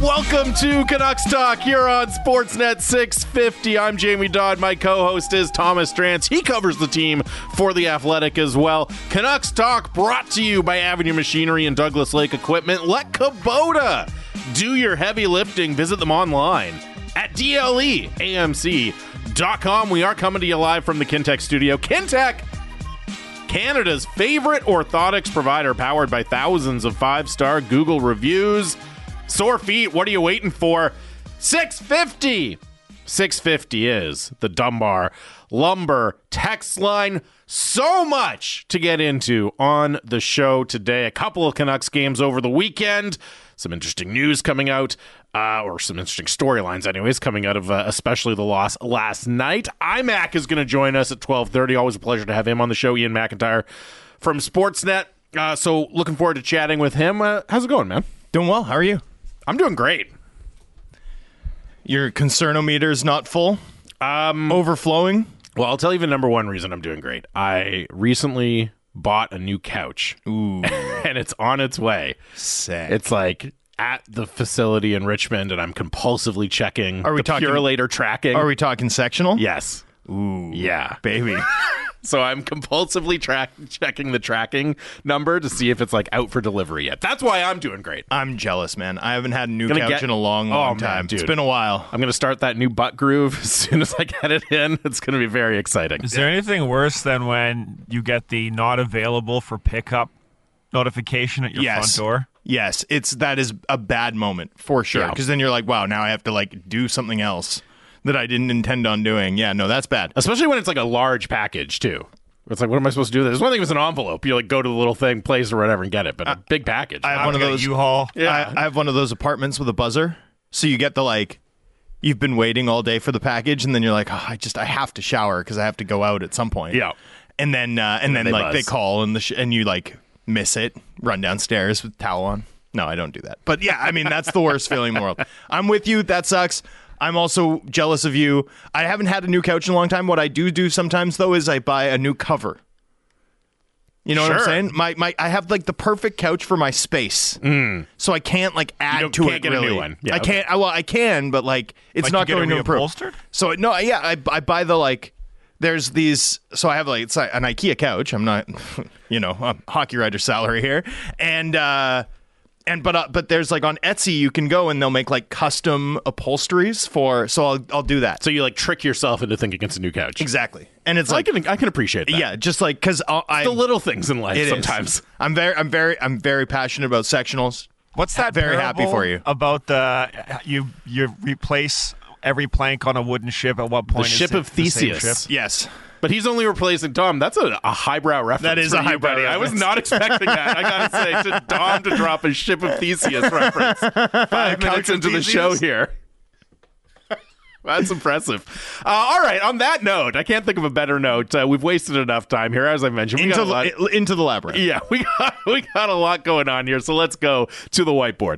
Welcome to Canucks Talk here on Sportsnet 650. I'm Jamie Dodd. My co-host is Thomas Drance. He covers the team for The Athletic as well. Canucks Talk brought to you by Avenue Machinery and Douglas Lake Equipment. Let Kubota do your heavy lifting. Visit them online at dleamc.com. We are coming to you live from the Kintec studio. Kintec, Canada's favorite orthotics provider, powered by thousands of five-star Google reviews. Sore feet, what are you waiting for? 650! 650 is the Dunbar Lumber text line. So much to get into on the show today. A couple of Canucks games over the weekend. Some interesting news coming out, or some interesting storylines anyways, coming out of especially the loss last night. IMAC is going to join us at 12:30. Always a pleasure to have him on the show. Ian McIntyre from Sportsnet. So looking forward to chatting with him. How's it going, man? Doing well. How are you? I'm doing great. Your concernometer's not full? Overflowing? Well, I'll tell you the number one reason I'm doing great. I recently bought a new couch. Ooh. And it's on its way. Sick. It's like at the facility in Richmond, and I'm compulsively checking the Purolator tracking. Are we talking sectional? Yes. Ooh. Yeah. Baby. So I'm compulsively checking the tracking number to see if it's like out for delivery yet. That's why I'm doing great. I'm jealous, man. I haven't had a new couch in a long time. Man, dude. It's been a while. I'm going to start that new butt groove as soon as I get it in. It's going to be very exciting. Is there anything worse than when you get the not available for pickup notification at your front door? Yes, that is a bad moment for sure. Because then you're like, wow, now I have to like do something else that I didn't intend on doing. Yeah, no, that's bad. Especially when it's like a large package, too. It's like, what am I supposed to do? There's one thing if it's an envelope. You like go to the little thing, place or whatever, and get it. But a big package. I have one of those U-Haul. Yeah. I have one of those apartments with a buzzer. So you get the like, you've been waiting all day for the package, and then you're like, oh, I have to shower because I have to go out at some point. Yeah. And then like buzz. they call and you like miss it, run downstairs with towel on. No, I don't do that. But yeah, I mean, that's the worst feeling in the world. I'm with you. That sucks. I'm also jealous of you. I haven't had a new couch in a long time. What I do sometimes, though, is I buy a new cover. You know what I'm saying? I have like the perfect couch for my space, so I can't like add to it. Get really, a new one. Yeah, I can't. Well, I can, but like it's not going to improve. So no, yeah, I buy the like. There's these. So I have like it's like an IKEA couch. I'm not, a hockey writer salary here, but there's like on Etsy you can go and they'll make like custom upholsteries for. So I'll do that. So you like trick yourself into thinking it's a new couch. Exactly. And it's like I can appreciate that. Yeah, just like because the little things in life sometimes. I'm very passionate about sectionals. What's that? Very happy for you about the you replace every plank on a wooden ship. At what point? The ship of Theseus. Yes. But he's only replacing Dom. That's a highbrow reference. That is a highbrow reference. I was not expecting that. I gotta say, to Dom to drop a ship of Theseus reference 5 minutes into the show here. That's impressive. All right. On that note, I can't think of a better note. We've wasted enough time here, as I mentioned. Into the labyrinth. Yeah, we got a lot going on here. So let's go to the whiteboard.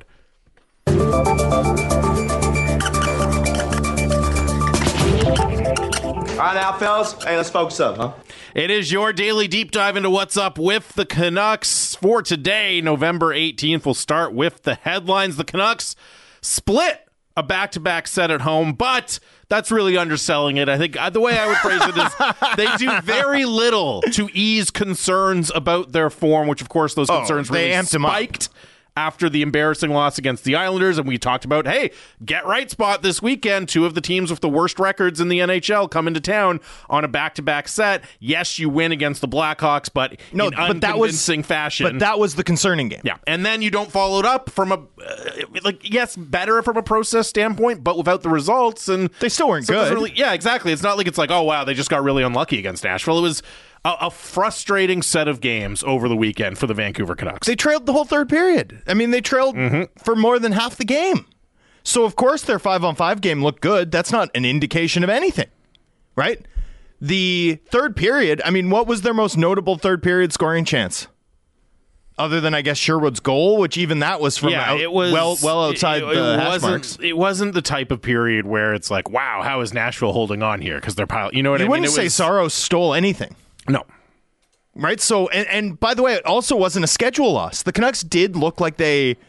All right, now, fellas. Hey, let's focus up, huh? It is your daily deep dive into what's up with the Canucks for today, November 18th. We'll start with the headlines. The Canucks split a back-to-back set at home, but that's really underselling it. I think the way I would phrase it is they do very little to ease concerns about their form, which, of course, those concerns really spiked after the embarrassing loss against the Islanders. And we talked about, hey, get right spot this weekend. Two of the teams with the worst records in the NHL come into town on a back-to-back set. Yes, you win against the Blackhawks, but in unconvincing fashion. But that was the concerning game. Yeah, and then you don't follow it up from yes, better from a process standpoint, but without the results. And they still weren't good. Yeah, exactly. It's not like it's like, oh, wow, they just got really unlucky against Nashville. It was a frustrating set of games over the weekend for the Vancouver Canucks. They trailed the whole third period. I mean, they trailed for more than half the game. So, of course, their 5-on-5 game looked good. That's not an indication of anything, right? The third period, I mean, what was their most notable third period scoring chance? Other than, I guess, Sherwood's goal, which even that was from well outside the hash marks. It wasn't the type of period where it's like, wow, how is Nashville holding on here? Because they're piling. You know what I mean? You wouldn't say Saros stole anything. No. Right? So, and by the way, it also wasn't a schedule loss. The Canucks did look like they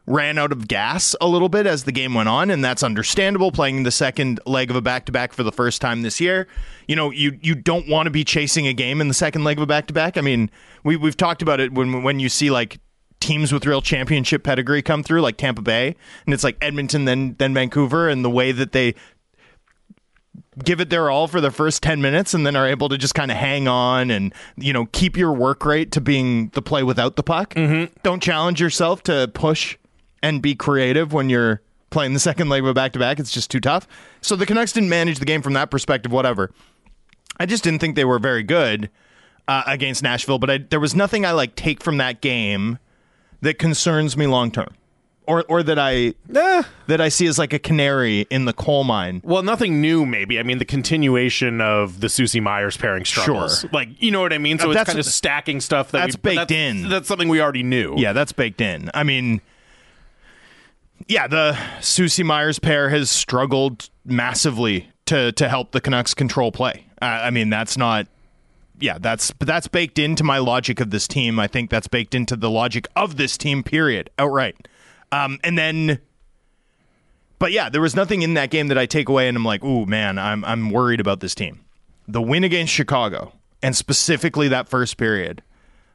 ran out of gas a little bit as the game went on, and that's understandable, playing the second leg of a back-to-back for the first time this year. You know, you don't want to be chasing a game in the second leg of a back-to-back. I mean, we've talked about it when you see, like, teams with real championship pedigree come through, like Tampa Bay, and it's like Edmonton, then Vancouver, and the way that they give it their all for the first 10 minutes and then are able to just kind of hang on and, you know, keep your work rate to being the play without the puck. Mm-hmm. Don't challenge yourself to push and be creative when you're playing the second leg of a back-to-back. It's just too tough. So the Canucks didn't manage the game from that perspective, whatever. I just didn't think they were very good against Nashville, but there was nothing I like take from that game that concerns me long-term. Or that I see as like a canary in the coal mine. Well, nothing new, maybe. I mean, the continuation of the Susie Myers pairing struggles. Sure. Like, you know what I mean? So it's kind of stacking stuff that's baked in. That's something we already knew. Yeah, that's baked in. I mean, yeah, the Susie Myers pair has struggled massively to help the Canucks control play. I mean, that's not... Yeah, that's baked into my logic of this team. I think that's baked into the logic of this team, period, outright. And then, but yeah, there was nothing in that game that I take away and I'm like, ooh, man, I'm worried about this team. The win against Chicago, and specifically that first period,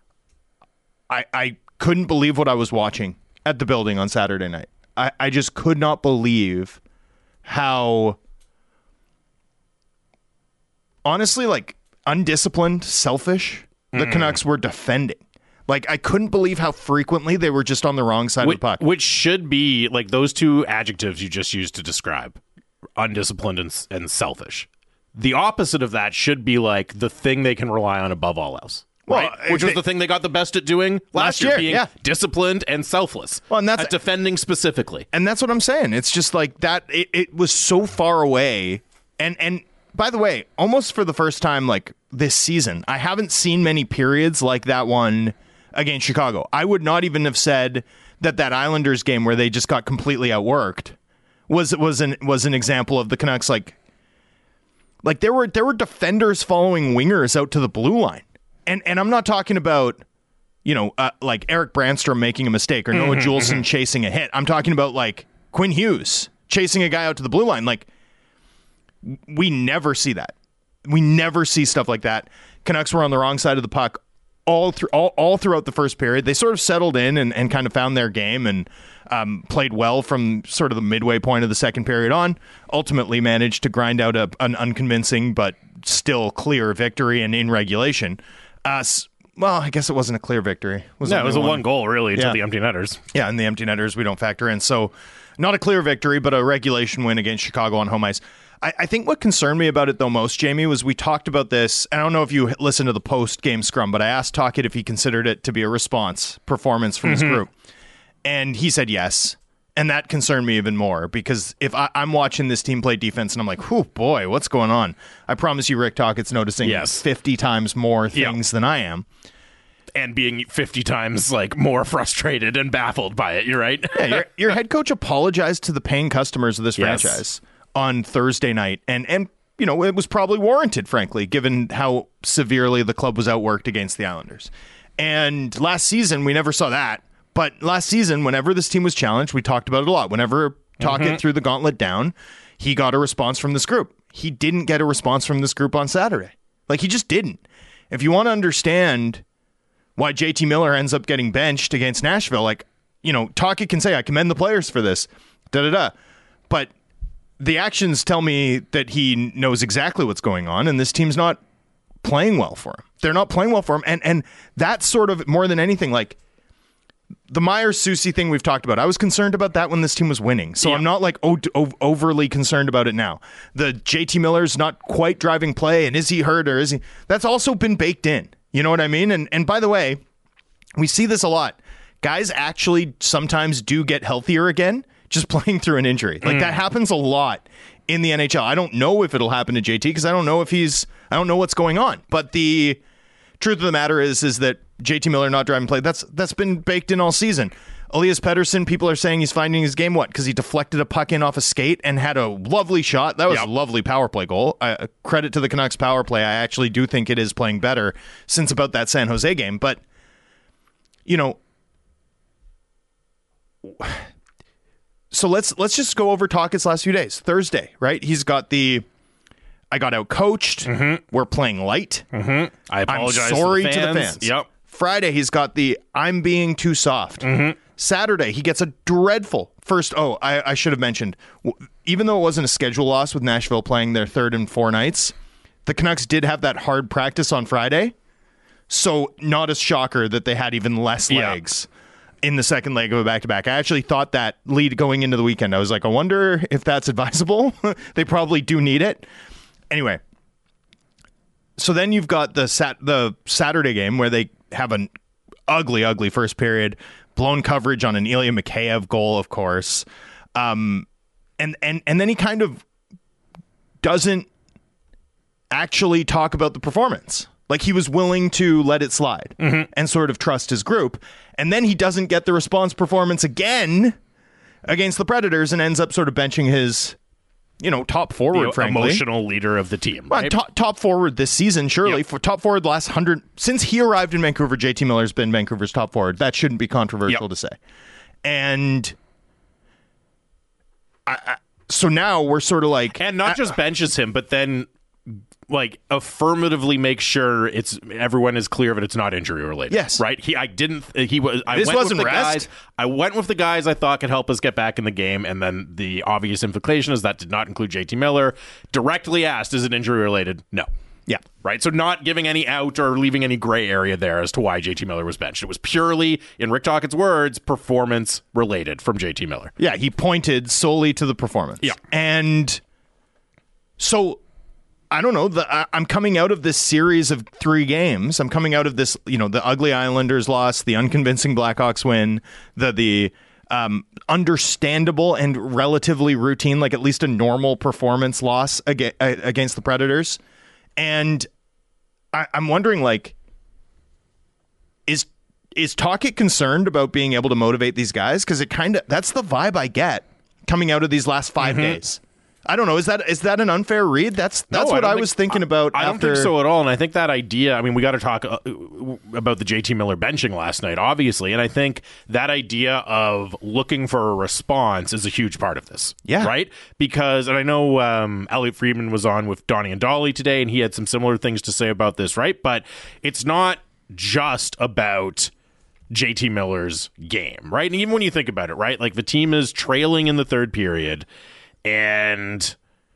I couldn't believe what I was watching at the building on Saturday night. I just could not believe how, honestly, like, undisciplined, selfish the Canucks were defending. Like, I couldn't believe how frequently they were just on the wrong side of the puck. Which should be, like, those two adjectives you just used to describe, undisciplined and selfish. The opposite of that should be, like, the thing they can rely on above all else. Right? Well, which was the thing they got the best at doing last year, being disciplined and selfless. Well, and that's at defending specifically. And that's what I'm saying. It's just like that. It was so far away. And by the way, almost for the first time, like, this season, I haven't seen many periods like that one against Chicago. I would not even have said that Islanders game where they just got completely outworked was an example of the Canucks like there were defenders following wingers out to the blue line. And I'm not talking about, you know, like Eric Brandstrom making a mistake or Noah Juleson chasing a hit. I'm talking about like Quinn Hughes chasing a guy out to the blue line. Like, we never see that. We never see stuff like that. Canucks were on the wrong side of the puck all throughout the first period. They sort of settled in and kind of found their game and played well from sort of the midway point of the second period on. Ultimately managed to grind out an unconvincing but still clear victory and in regulation. Well, I guess it wasn't a clear victory. It was a one goal, really, until the empty netters. Yeah, and the empty netters we don't factor in. So not a clear victory, but a regulation win against Chicago on home ice. I think what concerned me about it, though, most, Jamie, was we talked about this. I don't know if you listened to the post-game scrum, but I asked Tocchet if he considered it to be a response performance from his group. And he said yes. And that concerned me even more because if I'm watching this team play defense and I'm like, oh boy, what's going on? I promise you Rick Tocchet's noticing 50 times more things than I am. And being 50 times like more frustrated and baffled by it. You're right. Yeah, your head coach apologized to the paying customers of this franchise on Thursday night. And you know, it was probably warranted, frankly, given how severely the club was outworked against the Islanders. And last season, we never saw that. But last season, whenever this team was challenged, we talked about it a lot. Whenever Tocchet threw the gauntlet down, he got a response from this group. He didn't get a response from this group on Saturday. Like, he just didn't. If you want to understand why JT Miller ends up getting benched against Nashville, like, you know, Tocchet can say, I commend the players for this, but the actions tell me that he knows exactly what's going on, and this team's not playing well for him. They're not playing well for him, and that's sort of more than anything, like, the Myers-Susie thing we've talked about. I was concerned about that when this team was winning, so I'm not like overly concerned about it now. The JT Miller's not quite driving play, and is he hurt or is he? That's also been baked in. You know what I mean? And by the way, we see this a lot. Guys actually sometimes do get healthier again just playing through an injury. Like that happens a lot in the NHL. I don't know if it'll happen to JT because I don't know what's going on. But the truth of the matter is that JT Miller not driving play, that's been baked in all season. Elias Pettersson, people are saying he's finding his game. What? Because he deflected a puck in off a skate and had a lovely shot. That was a lovely power play goal. Credit to the Canucks power play. I actually do think it is playing better since about that San Jose game. But, you know, So let's just go over Tocchet's last few days. Thursday, right? He's got I got out coached. Mm-hmm. We're playing light. I apologize. I'm sorry to the fans. to the fans. Yep. Friday, he's got I'm being too soft. Mm-hmm. Saturday, he gets a dreadful first. Oh, I should have mentioned, even though it wasn't a schedule loss with Nashville playing their 3rd and 4 nights, the Canucks did have that hard practice on Friday. So not a shocker that they had even less legs in the second leg of a back-to-back. I actually thought that lead going into the weekend. I was like, I wonder if that's advisable. They probably do need it. Anyway, so then you've got the Saturday game where they have an ugly first period, blown coverage on an Ilya Mikheyev goal, of course, and then he kind of doesn't actually talk about the performance. Like, he was willing to let it slide and sort of trust his group, and then he doesn't get the response performance again against the Predators and ends up sort of benching his top forward, frankly. Emotional leader of the team. Well, Right? top forward this season, surely. For top forward the last 100... Since he arrived in Vancouver, JT Miller's been Vancouver's top forward. That shouldn't be controversial to say. And so now we're sort of like... And not just benches him, but then affirmatively make sure everyone is clear of it. It's not injury related. Yes. Right. I went with the guys I thought could help us get back in the game. And then the obvious implication is that did not include JT Miller. Directly asked, is it injury related? No. Yeah. Right. So not giving any out or leaving any gray area there as to why JT Miller was benched. It was purely, in Rick Tocchet's words, performance related from JT Miller. Yeah. He pointed solely to the performance. Yeah. And so... I don't know. I'm coming out of this series of 3 games. I'm coming out of this, the ugly Islanders loss, the unconvincing Blackhawks win, the understandable and relatively routine, like at least a normal performance loss against the Predators. And I'm wondering, is Tocchet concerned about being able to motivate these guys? Because that's the vibe I get coming out of these last 5 days. I don't know. Is that an unfair read? That's what I was thinking about. I don't think so at all. And I think that idea, we got to talk about the JT Miller benching last night, obviously. And I think that idea of looking for a response is a huge part of this. Yeah. Right? Because, and I know Elliot Friedman was on with Donnie and Dolly today, and he had some similar things to say about this, right? But it's not just about JT Miller's game, right? And even when you think about it, right? Like, the team is trailing in the 3rd period, and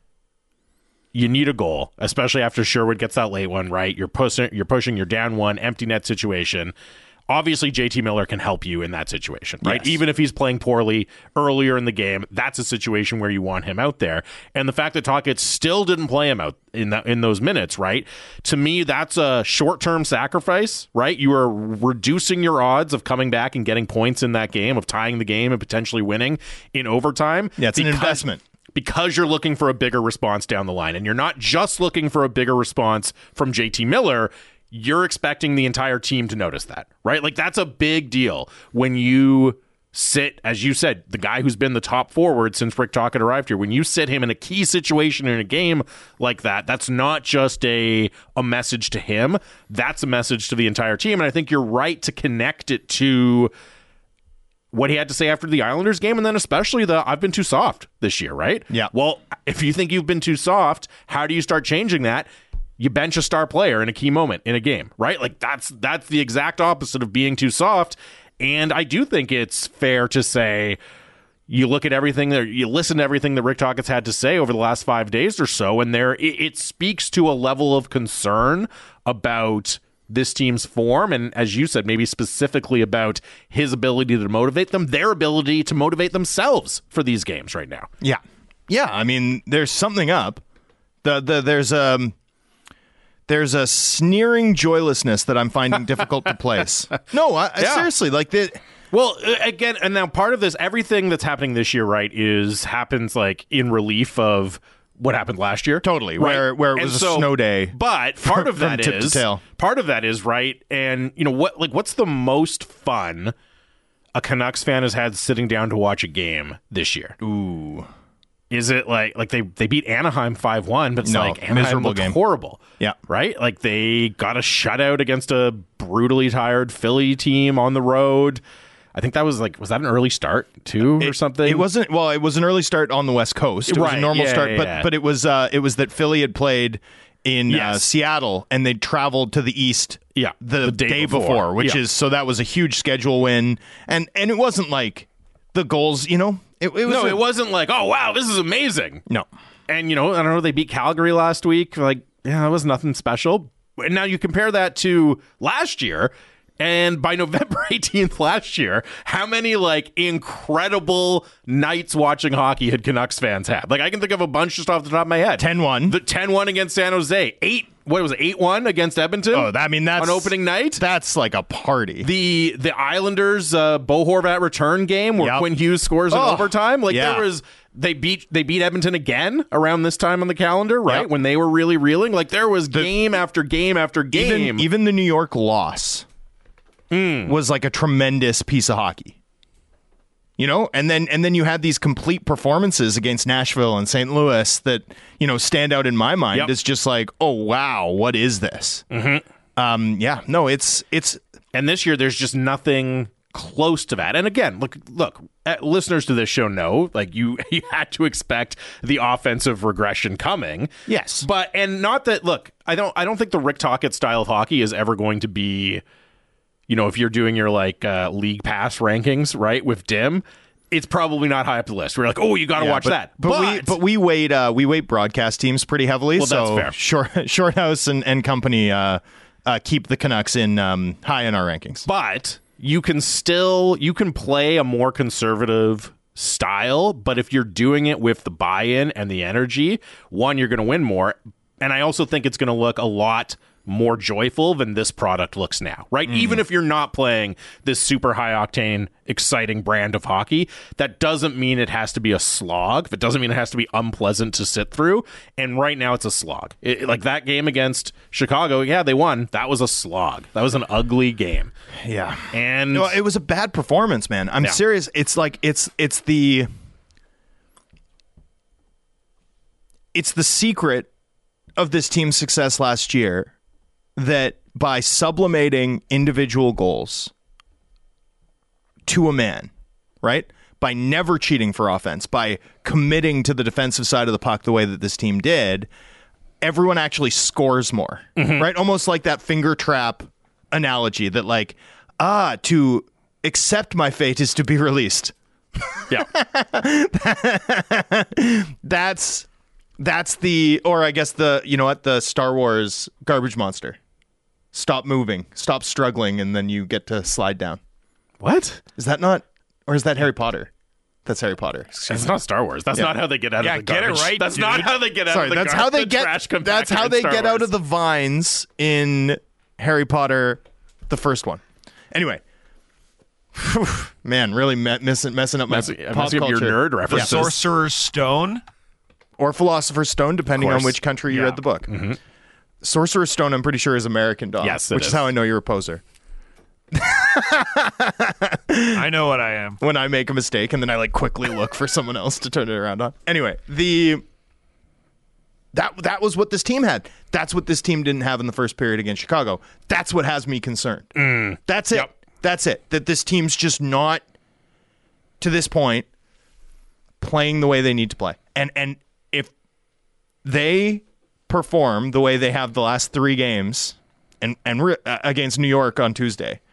you need a goal, especially after Sherwood gets that late one, right? You're pushing, you're down 1, empty net situation. Obviously, JT Miller can help you in that situation, right? Yes. Even if he's playing poorly earlier in the game, that's a situation where you want him out there. And the fact that Tocchet still didn't play him out in those minutes, right? To me, that's a short-term sacrifice, right? You are reducing your odds of coming back and getting points in that game, of tying the game and potentially winning in overtime. Yeah, it's an investment. Because you're looking for a bigger response down the line. And you're not just looking for a bigger response from JT Miller. You're expecting the entire team to notice that, right? Like, that's a big deal when you sit, as you said, the guy who's been the top forward since Rick Tocchet arrived here. When you sit him in a key situation in a game like that, that's not just a message to him. That's a message to the entire team. And I think you're right to connect it to what he had to say after the Islanders game, and then especially I've been too soft this year, right? Yeah. Well, if you think you've been too soft, how do you start changing that? You bench a star player in a key moment in a game, right? Like, that's the exact opposite of being too soft. And I do think it's fair to say you look at everything there, you listen to everything that Rick Tocchet's had to say over the last 5 days or so, and it speaks to a level of concern about this team's form, and as you said, maybe specifically about his ability to motivate them, their ability to motivate themselves for these games right now. Yeah. There's something up. There's a sneering joylessness that I'm finding difficult to place. No, seriously, Well, again, and now part of this, everything that's happening this year, right, happens like in relief of what happened last year. Totally. Right? Where it was a snow day. But part of that tip to tail. Part of that is, right, and what's the most fun a Canucks fan has had sitting down to watch a game this year? Ooh. Is it like they beat Anaheim 5-1, but it's Anaheim miserable looked game. horrible. Yeah. Right? Like, they got a shutout against a brutally tired Philly team on the road. I think that was that an early start too or something? It wasn't. Well, it was an early start on the West Coast. It was a normal start, but it was that Philly had played in Seattle and they traveled to the East the day before, which is so that was a huge schedule win, and it wasn't like the goals, it was it wasn't like, oh wow, this is amazing. No. And I don't know, they beat Calgary last week, that was nothing special. And now you compare that to last year, and by November 18th last year, how many incredible nights watching hockey had Canucks fans had? I can think of a bunch just off the top of my head. 10-1. The 10-1 against San Jose. 8-1 against Edmonton? Oh, that's... on opening night? That's like a party. The Islanders Bo Horvat return game where Quinn Hughes scores in overtime. There was... They beat Edmonton again around this time on the calendar, right? When they were really reeling. There was game after game after game. Even the New York loss was a tremendous piece of hockey. And then you had these complete performances against Nashville and St. Louis that, stand out in my mind. It's just oh wow, what is this? Mm-hmm. It's and this year there's just nothing close to that. And again, look, listeners to this show know, you had to expect the offensive regression coming. Yes. And not that, look, I don't think the Rick Tocchet style of hockey is ever going to be, if you're doing your league pass rankings, right, with Dim, it's probably not high up the list. We're you got to watch that. But we weight broadcast teams pretty heavily. Well, so that's fair. Shorthouse and company keep the Canucks in high in our rankings. But you can play a more conservative style, but if you're doing it with the buy-in and the energy, one, you're going to win more. And I also think it's going to look a lot more joyful than this product looks now, right? Even if you're not playing this super high octane, exciting brand of hockey, that doesn't mean it has to be a slog. That doesn't mean it has to be unpleasant to sit through. And right now it's a slog. That game against Chicago, they won. That was a slog. That was an ugly game. Yeah. And it was a bad performance, man. I'm serious. It's the secret of this team's success last year that by sublimating individual goals to a man, right? By never cheating for offense, by committing to the defensive side of the puck the way that this team did, everyone actually scores more, right? Almost like that finger trap analogy that to accept my fate is to be released. Yeah. That's the, or I guess the Star Wars garbage monster. Stop moving, stop struggling, and then you get to slide down. What? Is that not, or is that Harry Potter? That's Harry Potter. It's not Star Wars. That's not how they get out of the garbage. Get it right. That's not how they get out of the garbage. That's how they get out of the vines in Harry Potter, the first one. Anyway. Man, really messing up my pop culture. Your nerd references. Sorcerer's Stone. Or Philosopher's Stone, depending on which country you read the book. Mm-hmm. Sorcerer's Stone, I'm pretty sure, is American Dog. Yes, which is how I know you're a poser. I know what I am. When I make a mistake and then I quickly look for someone else to turn it around on. Anyway, that was what this team had. That's what this team didn't have in the first period against Chicago. That's what has me concerned. That's it. Yep. That's it. That this team's just not, to this point, playing the way they need to play. And if they perform the way they have the last 3 games and against New York on Tuesday,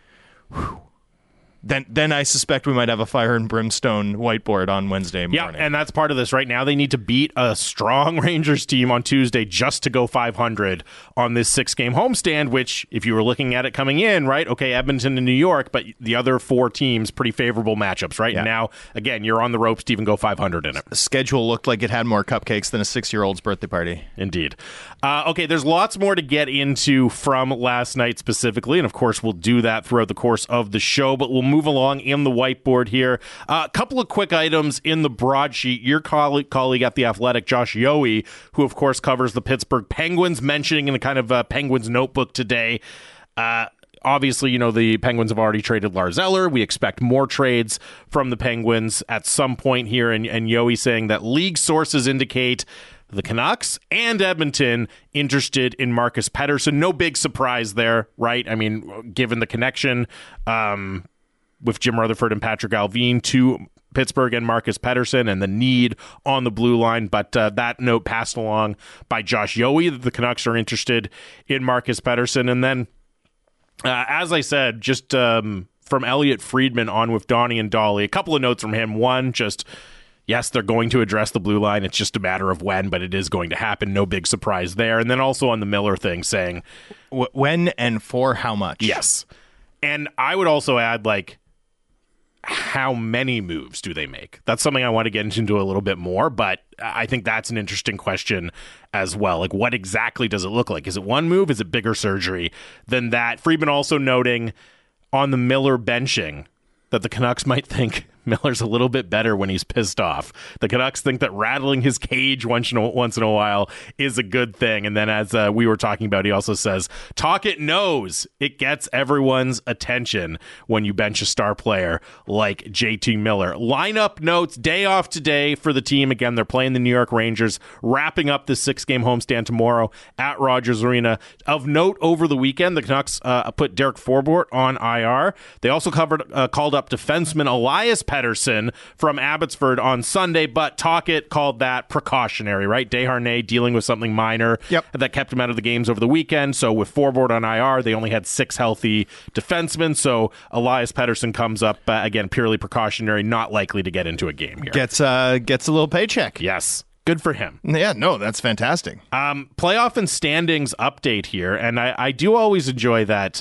then I suspect we might have a fire and brimstone whiteboard on Wednesday morning. Yeah, and that's part of this. Right now, they need to beat a strong Rangers team on Tuesday just to go 500 on this 6-game homestand, which, if you were looking at it coming in, right, okay, Edmonton and New York, but the other 4 teams, pretty favorable matchups, right? Yeah. And now, again, you're on the ropes to even go 500 in it. The schedule looked like it had more cupcakes than a 6-year-old's birthday party. Indeed. Okay, there's lots more to get into from last night specifically, and of course, we'll do that throughout the course of the show, but we'll move along in the whiteboard here. A couple of quick items in the broadsheet. Your colleague at The Athletic, Josh Yohe, who of course covers the Pittsburgh Penguins, mentioning in a kind of Penguins notebook today, obviously, the Penguins have already traded Lars Eller. We expect more trades from the Penguins at some point here, and Yohe saying that league sources indicate the Canucks and Edmonton interested in Marcus Pettersson. No big surprise there, right? I mean, given the connection, with Jim Rutherford and Patrick Alvin to Pittsburgh and Marcus Pettersson and the need on the blue line. But that note passed along by Josh Yohe that the Canucks are interested in Marcus Pettersson. And then, as I said, just from Elliot Friedman on with Donnie and Dolly, a couple of notes from him. One, just, yes, they're going to address the blue line. It's just a matter of when, but it is going to happen. No big surprise there. And then also on the Miller thing saying, when and for how much? Yes. And I would also add, like, how many moves do they make? That's something I want to get into a little bit more, but I think that's an interesting question as well. Like, what exactly does it look like? Is it one move? Is it bigger surgery than that? Friedman also noting on the Miller benching that the Canucks might think Miller's a little bit better when he's pissed off. The Canucks think that rattling his cage once in a while is a good thing. And then as we were talking about, he also says, Tocchet knows it gets everyone's attention when you bench a star player like JT Miller. Lineup notes, day off today for the team. Again, they're playing the New York Rangers, wrapping up the 6-game homestand tomorrow at Rogers Arena. Of note, over the weekend, the Canucks put Derek Forbort on IR. They also called up defenseman Elias Pettersson from Abbotsford on Sunday, but Tocchet called that precautionary, right? Desharnais dealing with something minor that kept him out of the games over the weekend. So with Forbort on IR, they only had 6 healthy defensemen. So Elias Pettersson comes up, again, purely precautionary, not likely to get into a game here. Gets a little paycheck. Yes. Good for him. Yeah, no, that's fantastic. Playoff and standings update here, and I do always enjoy that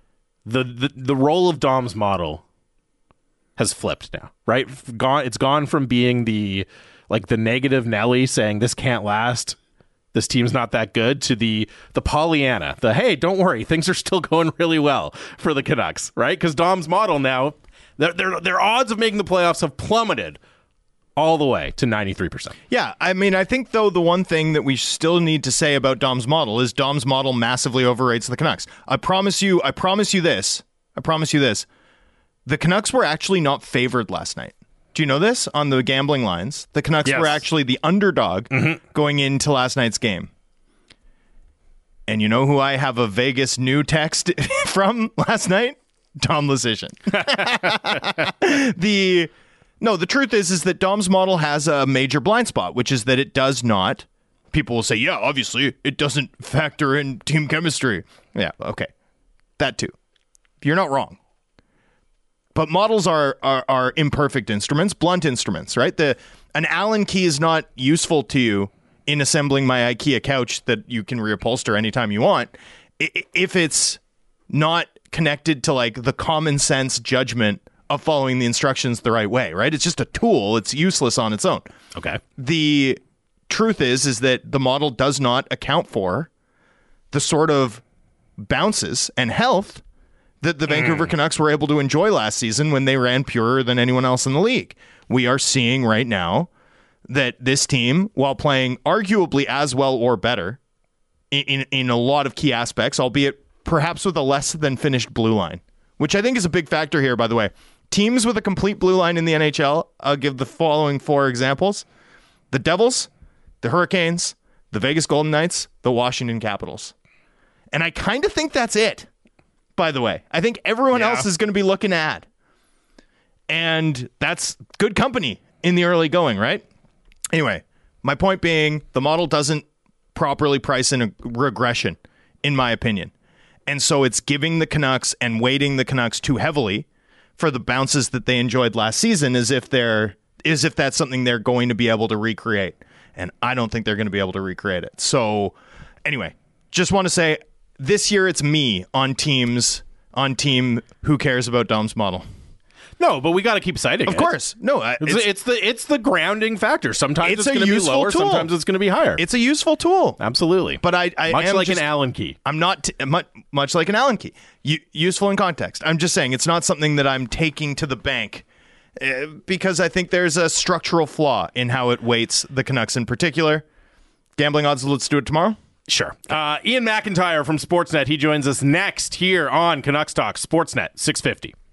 the role of Dom's model has flipped now, right? It's gone from being the negative Nelly saying this can't last, this team's not that good, to the Pollyanna, hey, don't worry, things are still going really well for the Canucks, right? Because Dom's model now, their odds of making the playoffs have plummeted all the way to 93%. Yeah, I mean, I think, though, the one thing that we still need to say about Dom's model is Dom's model massively overrates the Canucks. I promise you this. The Canucks were actually not favored last night. Do you know this? On the gambling lines, the Canucks were actually the underdog going into last night's game. And you know who I have a Vegas new text from last night? Dom Luszczyszyn. The truth is that Dom's model has a major blind spot, which is that it does not. People will say, yeah, obviously, it doesn't factor in team chemistry. Yeah, okay. That too. You're not wrong. But models are imperfect instruments, blunt instruments, right? An Allen key is not useful to you in assembling my IKEA couch that you can reupholster anytime you want if it's not connected to like the common sense judgment of following the instructions the right way, right? It's just a tool. It's useless on its own. Okay. The truth is that the model does not account for the sort of bounces and health that the Vancouver Canucks were able to enjoy last season when they ran purer than anyone else in the league. We are seeing right now that this team, while playing arguably as well or better in a lot of key aspects, albeit perhaps with a less than finished blue line, which I think is a big factor here, by the way. Teams with a complete blue line in the NHL, I'll give the following 4 examples. The Devils, the Hurricanes, the Vegas Golden Knights, the Washington Capitals. And I kind of think that's it. By the way, I think everyone else is going to be looking at. And that's good company in the early going, right? Anyway, my point being, the model doesn't properly price in a regression, in my opinion. And so it's giving the Canucks and weighting the Canucks too heavily for the bounces that they enjoyed last season as if that's something they're going to be able to recreate. And I don't think they're going to be able to recreate it. So anyway, just want to say, this year it's me on team who cares about Dom's model. No, but we got to keep citing it. Of course. No, it's the grounding factor. Sometimes it's going to be lower, tool. Sometimes it's going to be higher. It's a useful tool. Absolutely. But I much am like just, an Allen key. I'm not much like an Allen key. Useful in context. I'm just saying it's not something that I'm taking to the bank because I think there's a structural flaw in how it weights the Canucks in particular. Gambling odds, let's do it tomorrow. Sure. Ian McIntyre from Sportsnet. He joins us next here on Canucks Talk, Sportsnet 650.